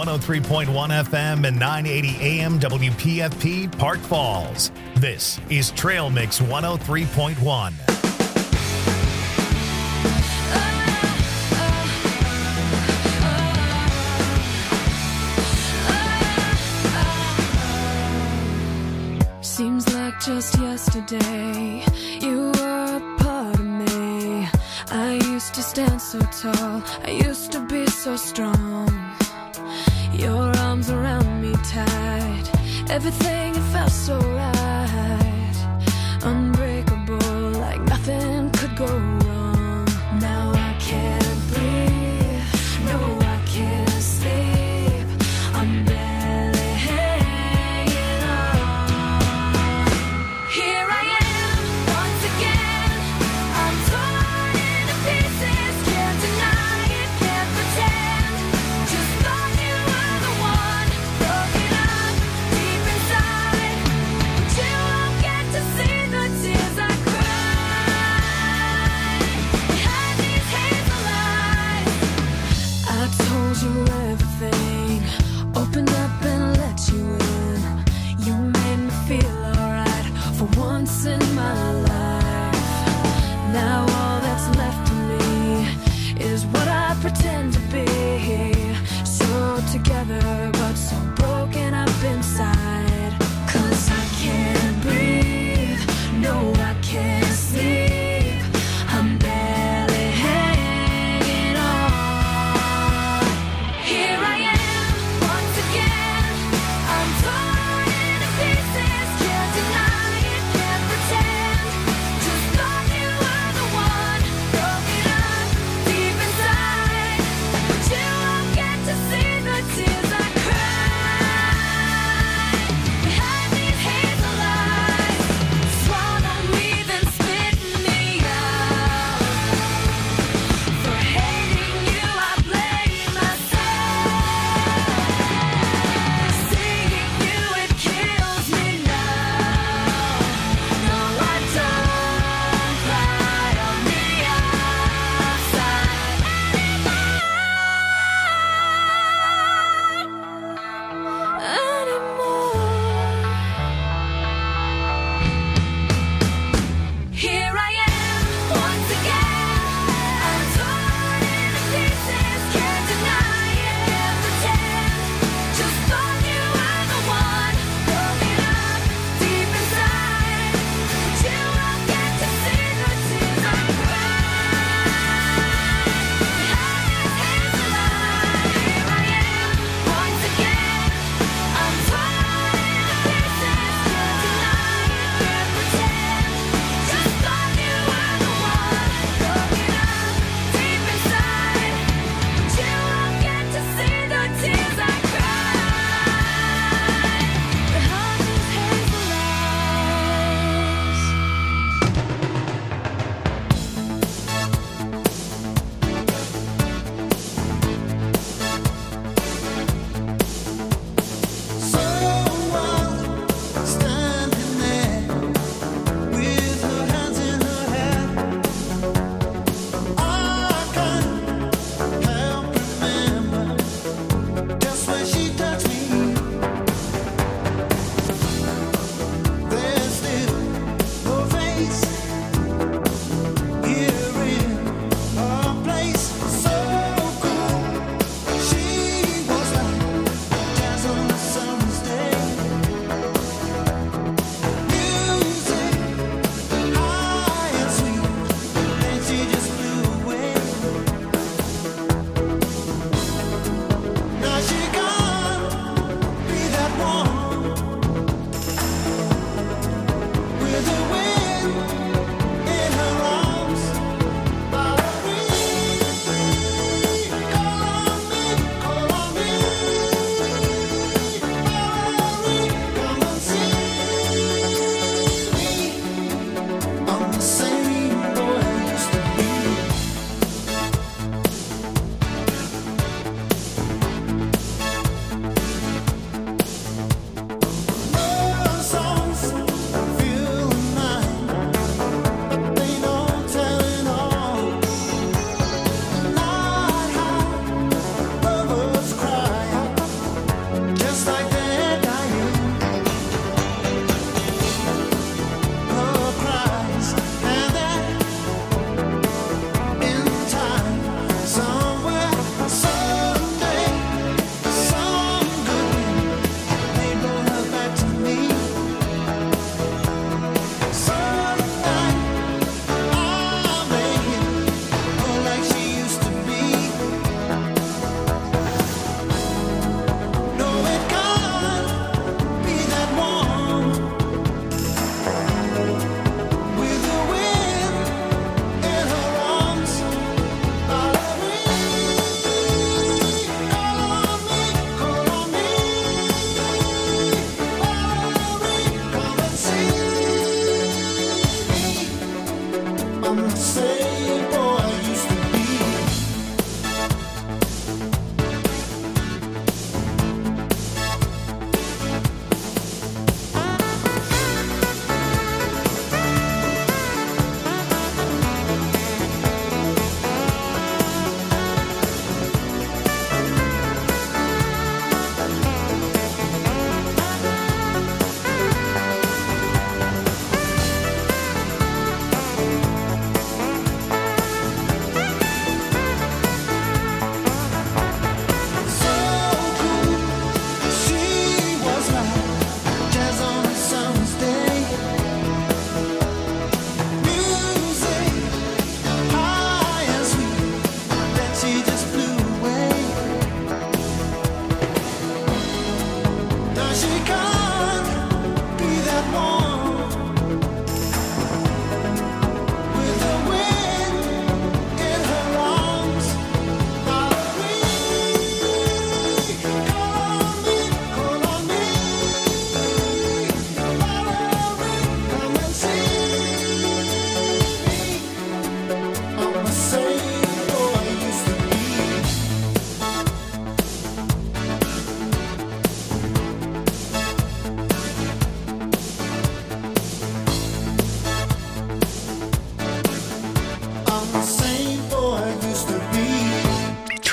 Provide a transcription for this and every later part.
103.1 FM and 980 AM WPFP Park Falls. This is Trail Mix 103.1. Seems like just yesterday you were a part of me. I used to stand so tall, I used to be so strong. Your arms around me tight, everything it felt so right. Unbreakable, like nothing could go wrong. Now I can't breathe, no I can't sleep. I'm barely hanging on. Here I am, once again. I'm torn into pieces, can't deny it, can't pretend. Just thought you were the one, broken up deep inside. But you won't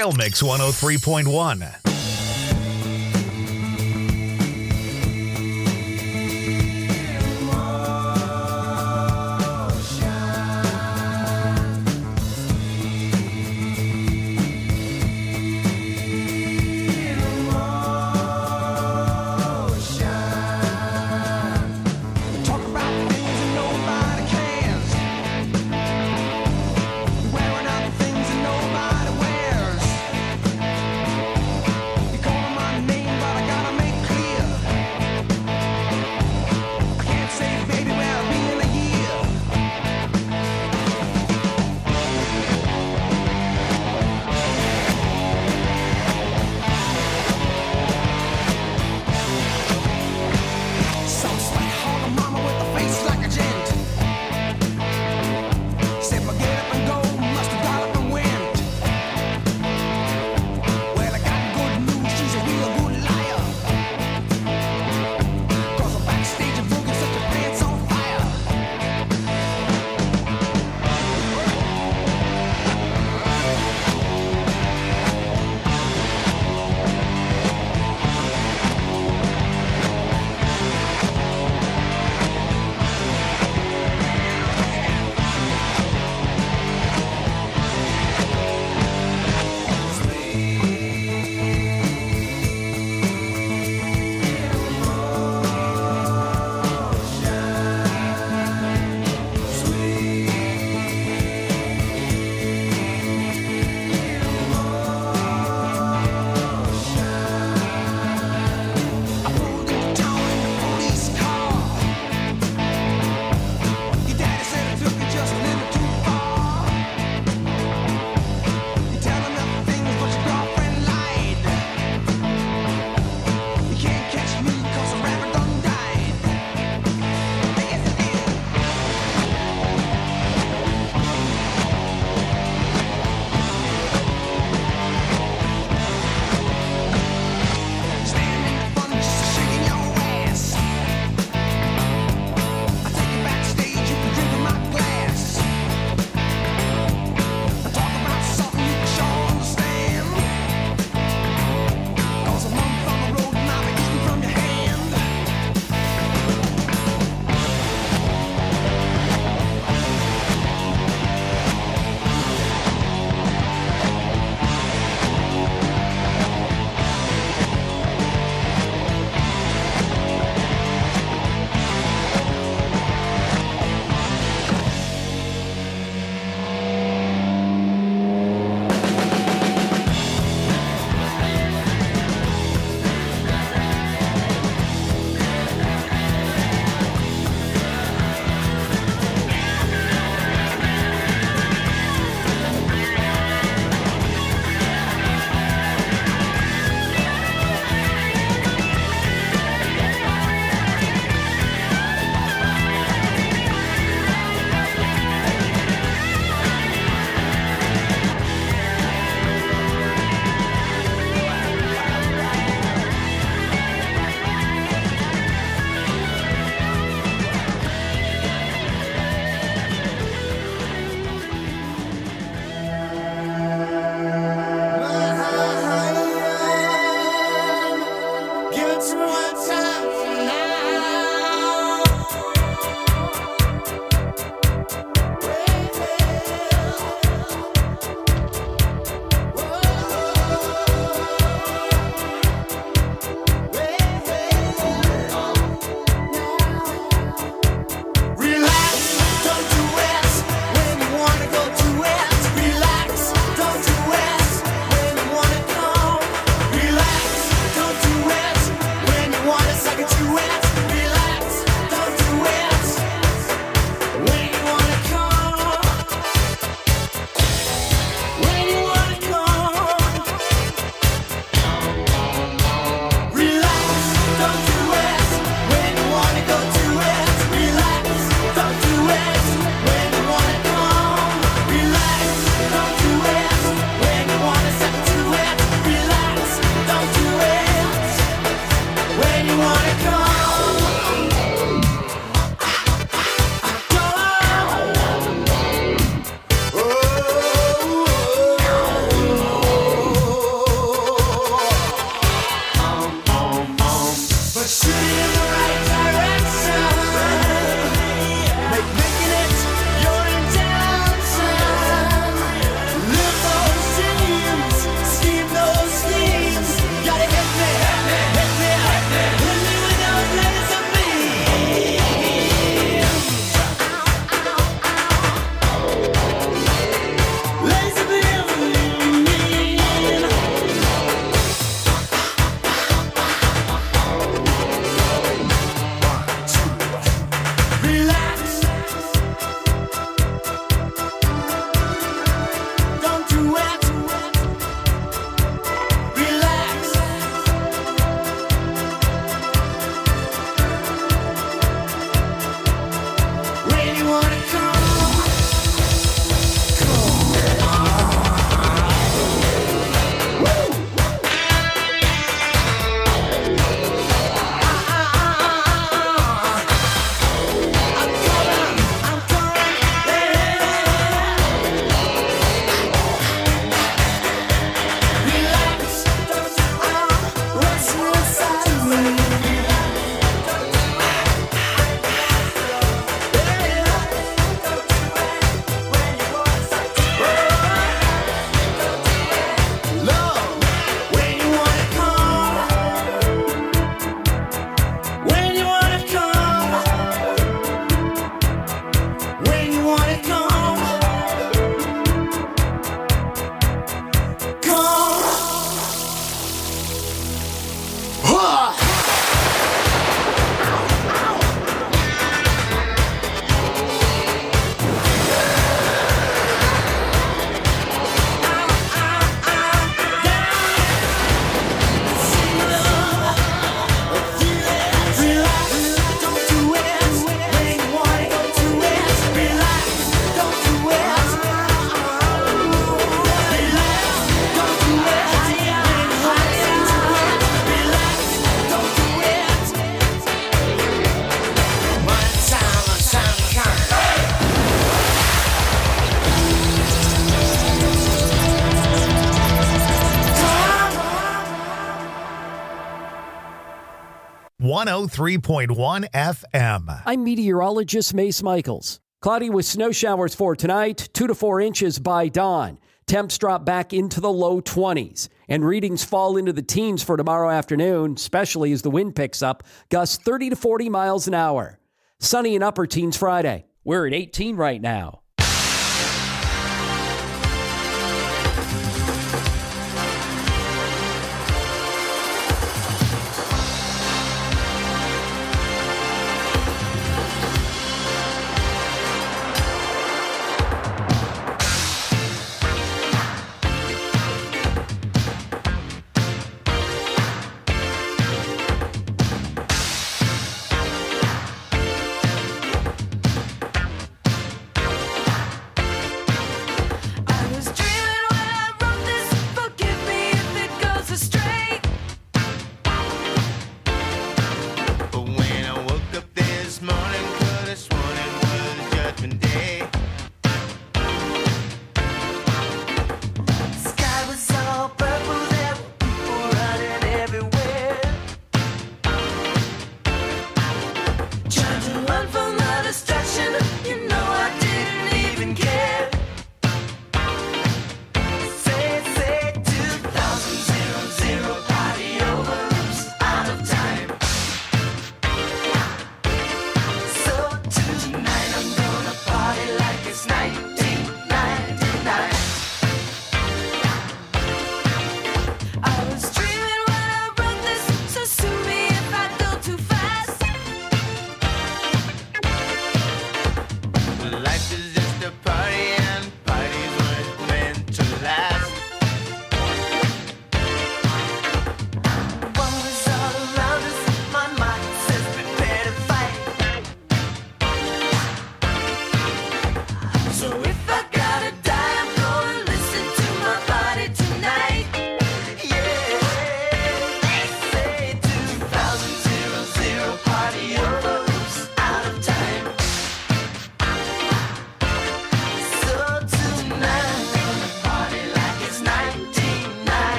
Trail Mix 103.1. 103.1 FM. I'm meteorologist Mace Michaels. Cloudy with snow showers for tonight, 2 to 4 inches by dawn. Temps drop back into the low 20s. And readings fall into the teens for tomorrow afternoon, especially as the wind picks up, gusts 30 to 40 miles an hour. Sunny and upper teens Friday. We're at 18 right now.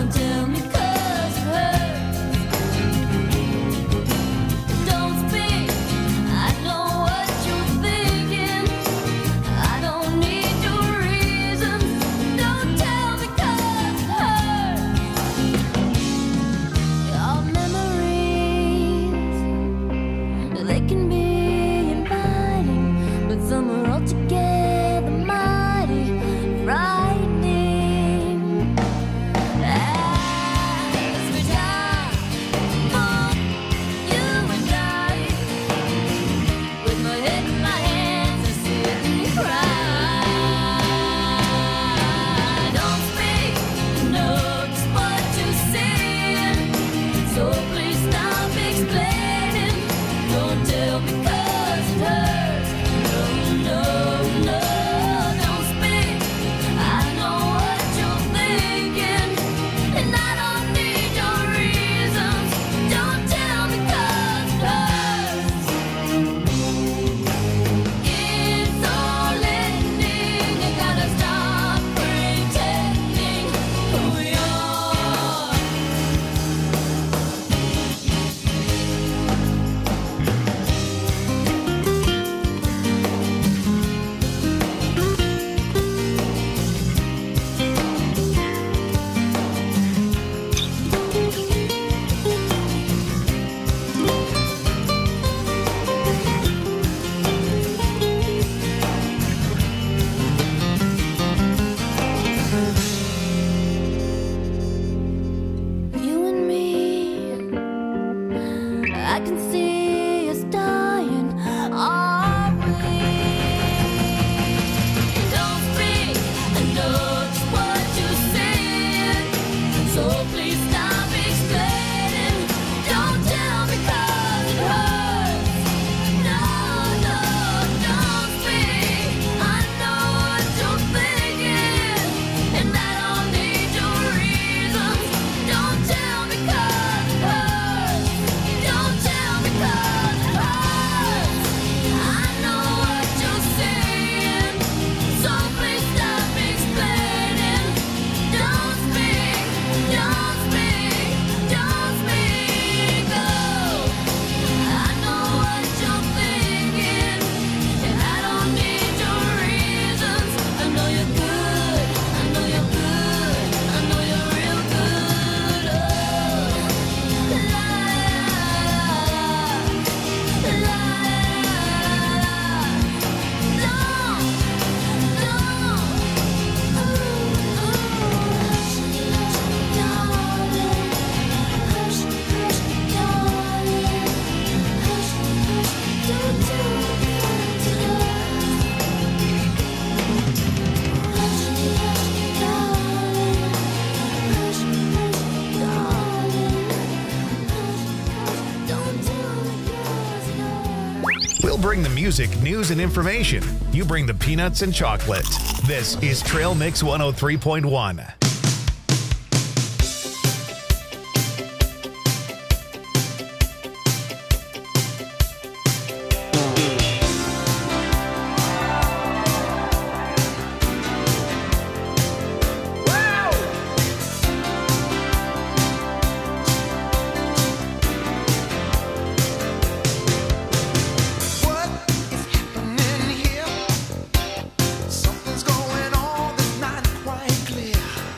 Don't speak. I can see us dying, are we? Don't speak, I know just what you're saying, so please stop explaining. Don't tell me 'cause it hurts. No, no, don't speak. I know what you're thinking, and I don't need your reasons. Don't tell me 'cause it hurts. Don't tell me 'cause it hurts. I know what you're saying, so please stop explaining. Don't speak, don't speak, don't speak. Oh, I know what you're thinking, and I don't need your reasons. I know you're good, I know you're good, I know you're real good. Oh, la la la la. We'll bring the music, news, and information. You bring the peanuts and chocolate. This is Trail Mix 103.1. What is happening here? Something's going on that's not quite clear.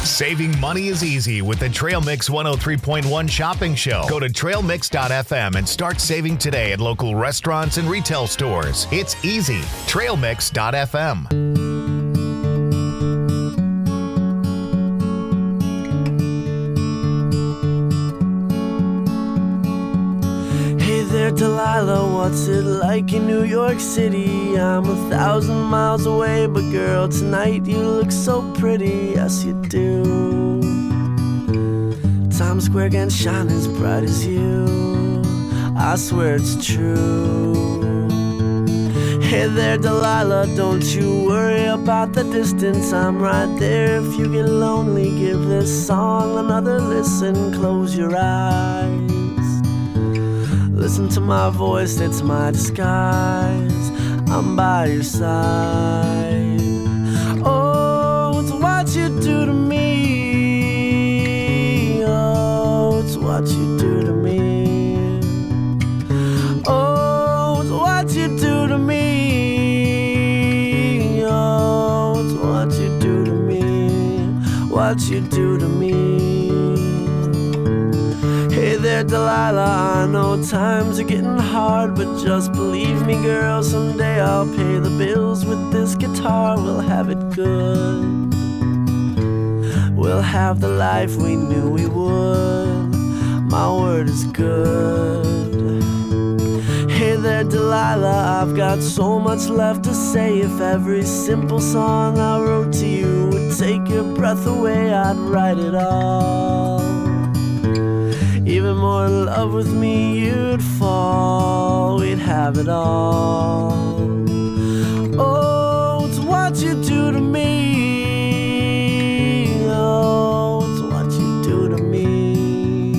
Saving money is easy with the Trail Mix 103.1 shopping show. Go to trailmix.fm and start saving today at local restaurants and retail stores. It's easy. Trailmix.fm. Delilah, what's it like in New York City? I'm 1,000 miles away, but girl, tonight you look so pretty, yes you do. Times Square can't shine as bright as you, I swear it's true. Hey there, Delilah, don't you worry about the distance, I'm right there. If you get lonely, give this song another listen, close your eyes. Listen to my voice, it's my disguise. I'm by your side. Oh, it's what you do to me. Oh, it's what you do to me. Oh, it's what you do to me. Oh, it's what you do to me. What you do to me. Hey there, Delilah, I know times are getting hard, but just believe me, girl, someday I'll pay the bills with this guitar. We'll have it good. We'll have the life we knew we would. My word is good. Hey there, Delilah, I've got so much left to say. If every simple song I wrote to you would take your breath away, I'd write it all. Even more in love with me, you'd fall. We'd have it all. Oh, it's what you do to me. Oh, it's what you do to me.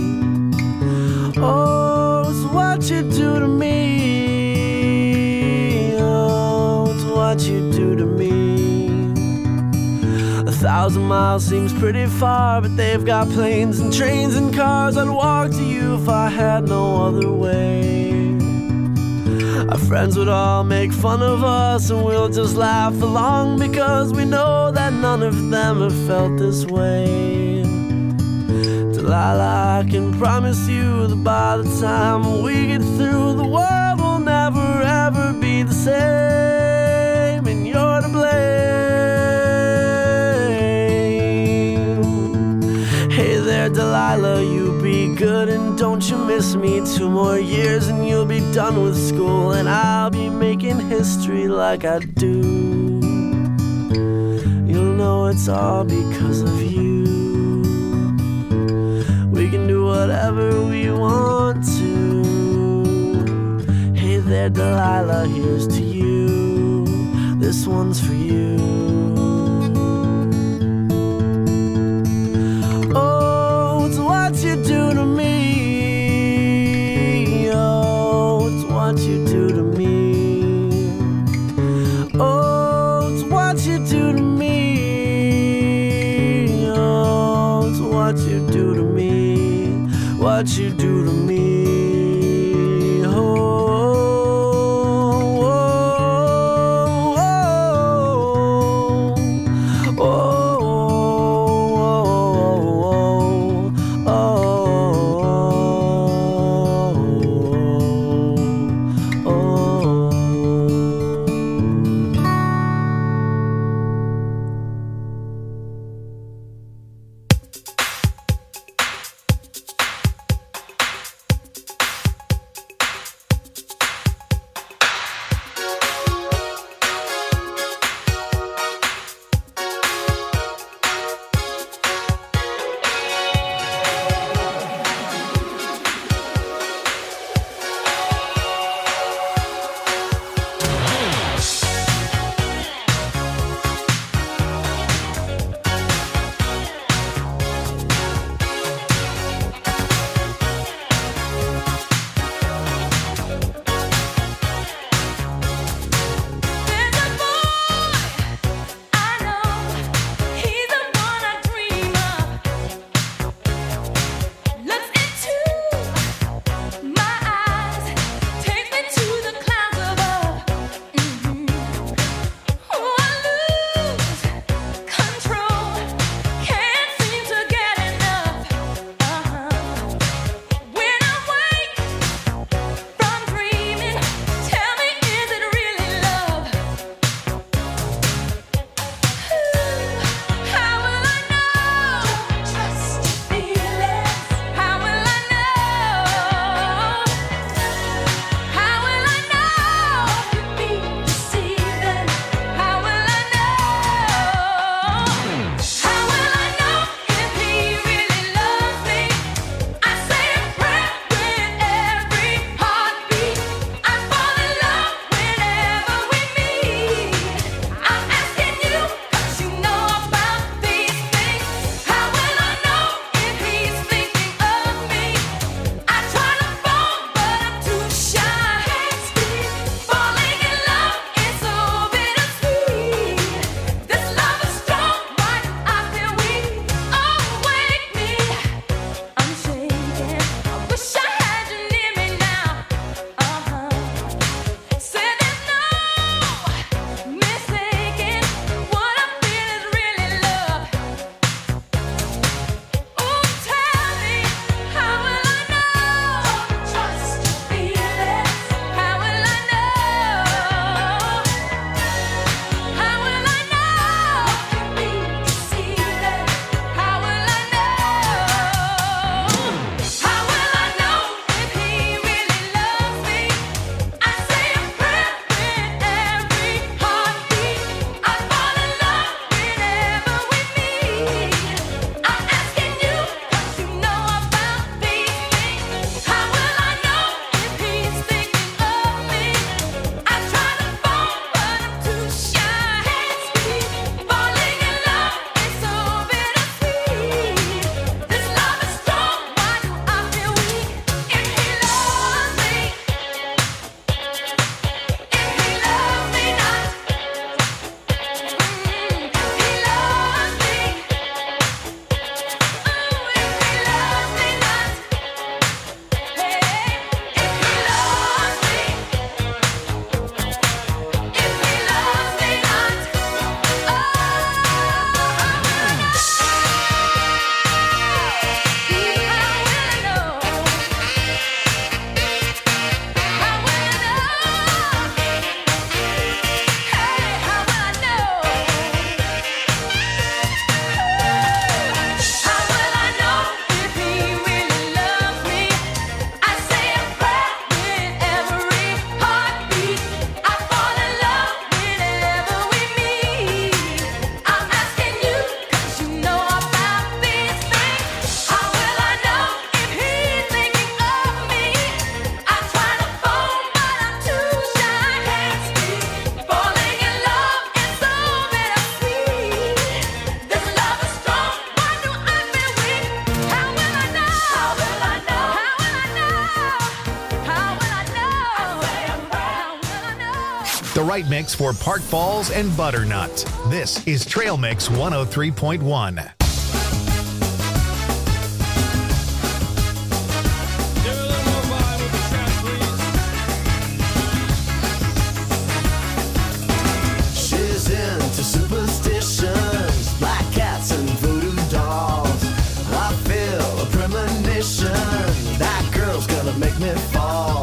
Oh, it's what you do to me. Oh, it's what you do to me. 1,000 miles seems pretty far, but they've got planes and trains and cars. I'd walk to you if I had no other way. Our friends would all make fun of us, and we'll just laugh along, because we know that none of them have felt this way. Delilah, I can promise you that by the time we get through, the world will never ever be the same, and you're to blame. Delilah, you be good and don't you miss me. 2 more years and you'll be done with school, and I'll be making history like I do. You'll know it's all because of you. We can do whatever we want to. Hey there, Delilah, here's to you. This one's for you. What you do to me. Oh, it's what you do to me. Oh, it's what you do to me. Oh, it's what you do to me. What you do to me. Oh. The right mix for Park Falls and Butternut. This is Trail Mix 103.1. She's into superstitions, black cats and voodoo dolls. I feel a premonition, that girl's gonna make me fall.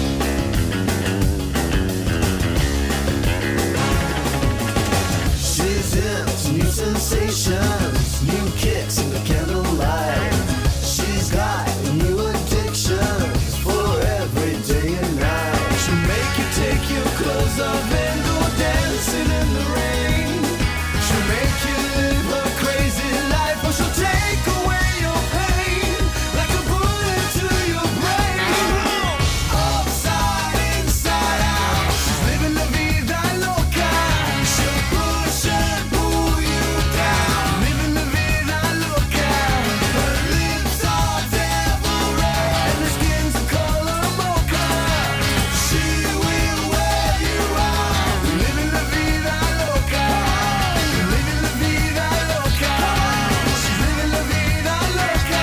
She's into new sensations, new kicks in the candlelight. She's got new addictions for every day and night. She'll make you take your clothes off and go dancing in the rain. She'll make you live her crazy life, or she'll take away your pain like a bullet to your brain. Upside, inside out, she's living la vida loca. She'll push and pull you down, living la vida loca. Her lips are devil red and her skin's a color mocha. She will wear you out, living la vida loca. Living la vida loca. She's living la vida loca.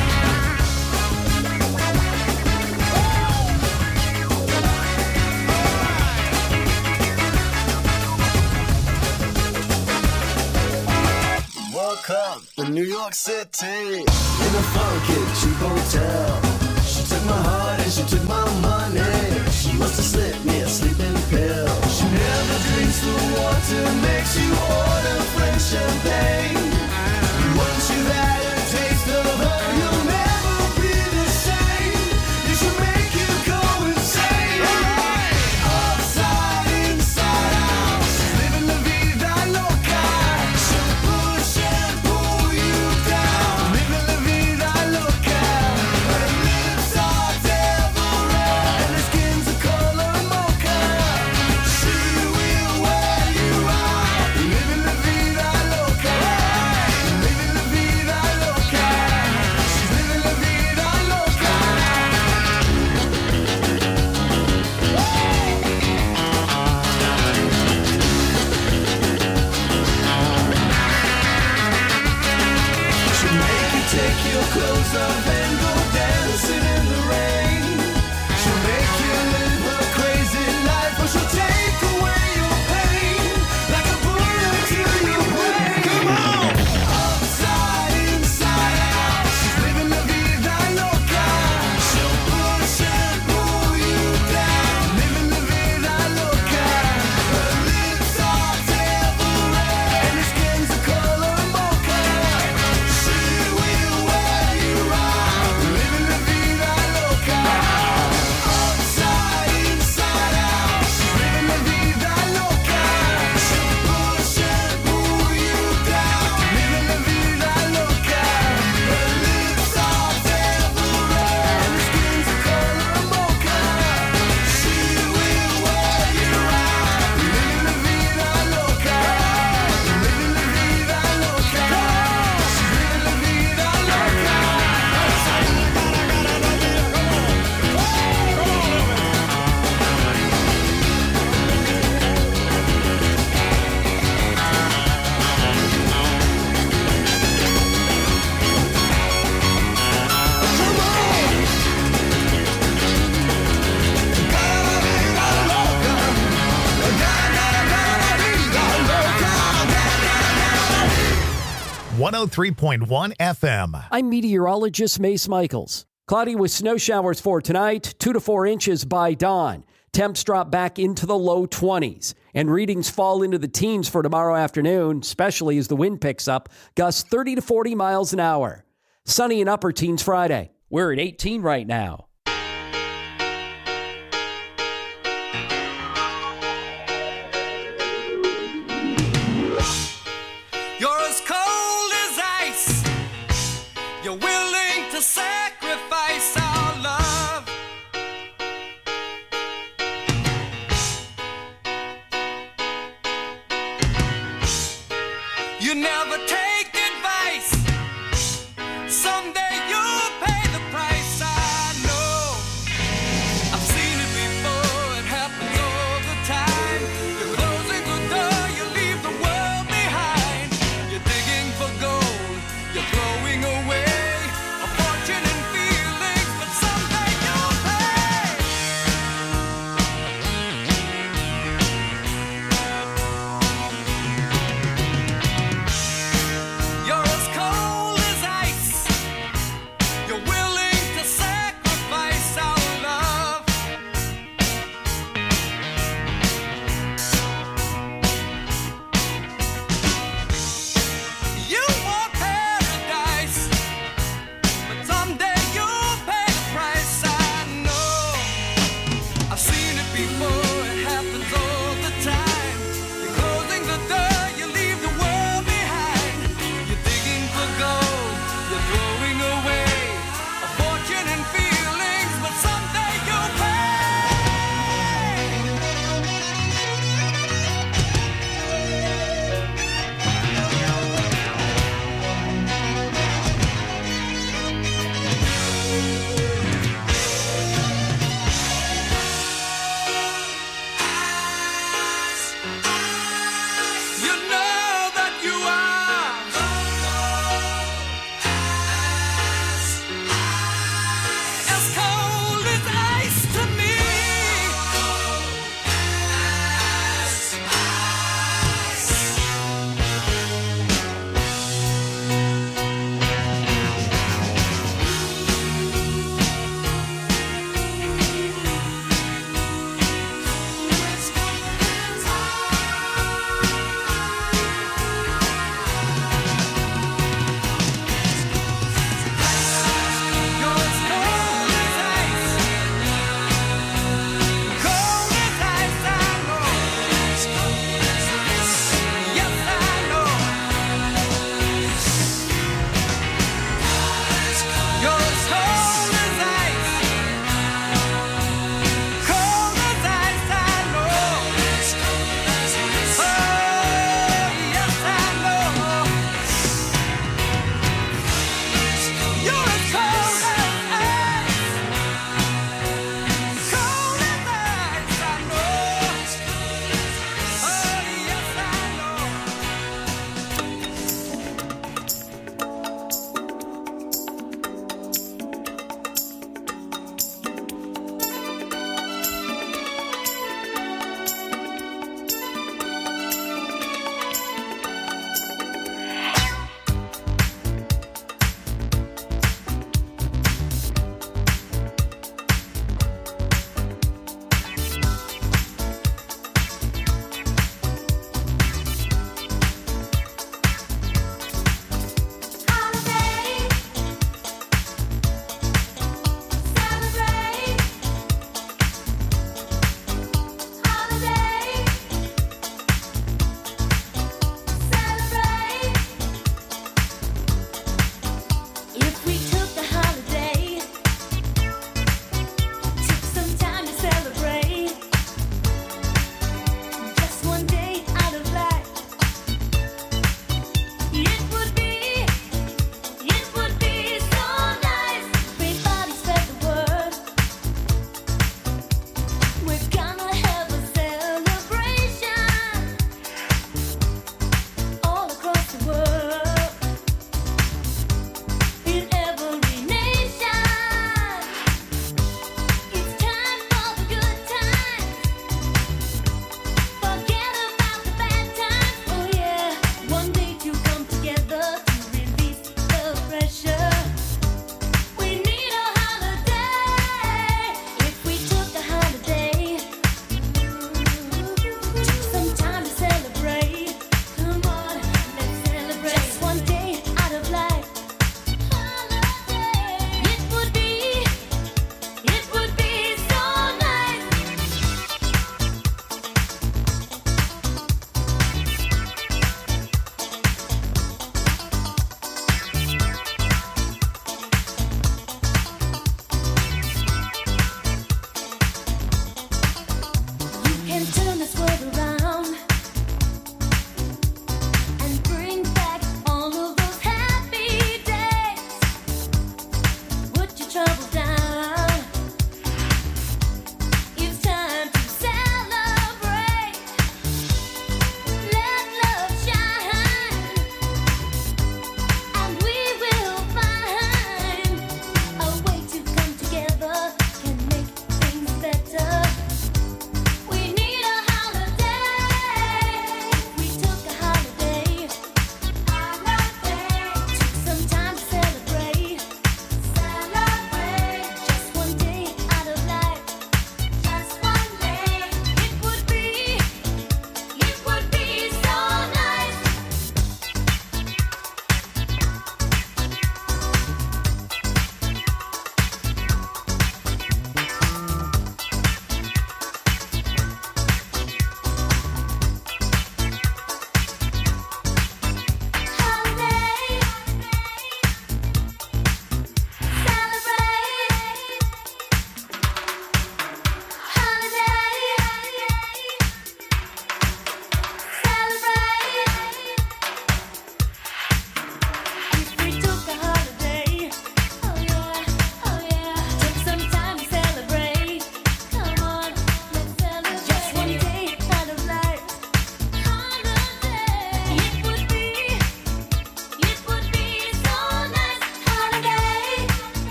Woke up in New York City in a funky cheap hotel. She took my heart and she took my money. She must have slipped me a sleeping pill. She never drinks the water, makes you order French champagne. Once you've had a taste of her, you'll never be the same. You should make you go insane. Upside, inside out, she's living la vida loca. She'll push and pull you down, living la vida loca. Her lips are devil red and her skin's a color mocha. She will wear you out, living la vida loca. Living la vida loca. She's living la vida loca. She'll make you take your clothes off and go dancing in the rain. She'll make you live her crazy life, or she'll take away your pain like a bullet to your brain. Come on! Upside, inside out, she's living la vida loca. She'll push and pull you down, living la vida loca. Her lips are devil red and her skin's a color mocha. She will wear you out, living la vida loca. Upside, inside out, she's living la vida loca. She'll push and pull you down, living la vida loca. Her lips are devil red and her skin's a color mocha. She will wear you out, living la vida loca. Living la vida loca. She's living la vida loca. 103.1 FM. I'm meteorologist Mace Michaels. Cloudy with snow showers for tonight, 2 to 4 inches by dawn. Temps drop back into the low 20s, and readings fall into the teens for tomorrow afternoon, especially as the wind picks up, gusts 30 to 40 miles an hour. Sunny and upper teens Friday. We're at 18 right now. You're as cold as ice. You're willing to sacrifice our love. You never take advice. Someday you'll pay the price. I know. I've seen it before. It happens all the time.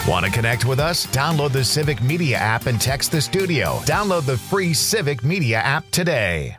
Want to connect with us? Download the Civic Media app and text the studio. Download the free Civic Media app today.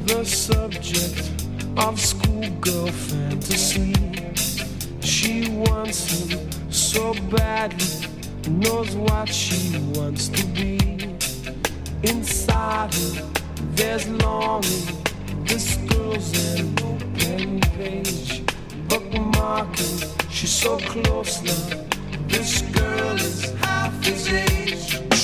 the subject of schoolgirl fantasy. She wants him so badly, knows what she wants to be. Inside her, there's longing. This girl's an open page, bookmarking. She's so close now. This girl is half his age.